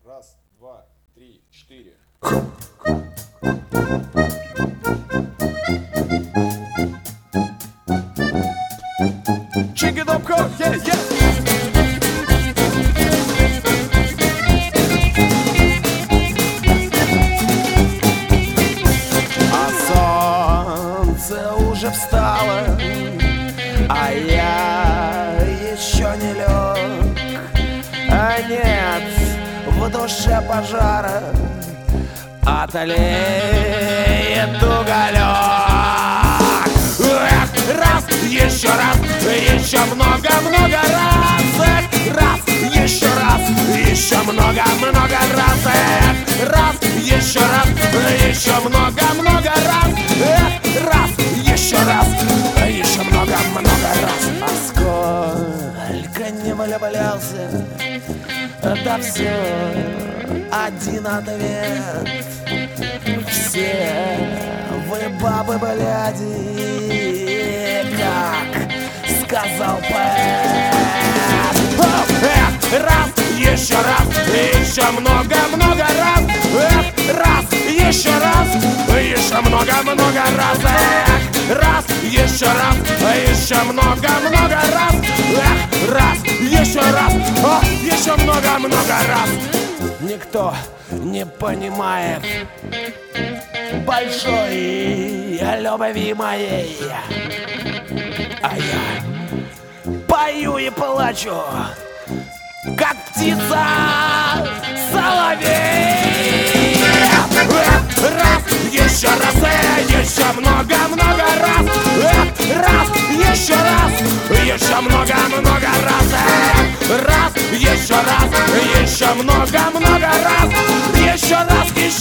Раз, два, три, четыре. Check it up, go, yeah, yeah. Уже встала, а я еще не лег. А нет, в душе пожара отлеет уголек. Раз, еще много-много раз. Раз, еще много-много раз. Раз, еще много-много раз. Раз, еще много-много раз. А сколько не влюблялся, да все один ответ. Все вы бабы, бляди, как сказал поэт. Раз, еще много-много раз. Раз, еще много-много раз. Раз, еще много-много раз. Раз, еще много-много раз. Никто не понимает большой любви моей, а я пою и плачу, как птица соловей. Раз, еще много-много раз. Раз, еще много-много раз. Раз, еще много-много раз. Еще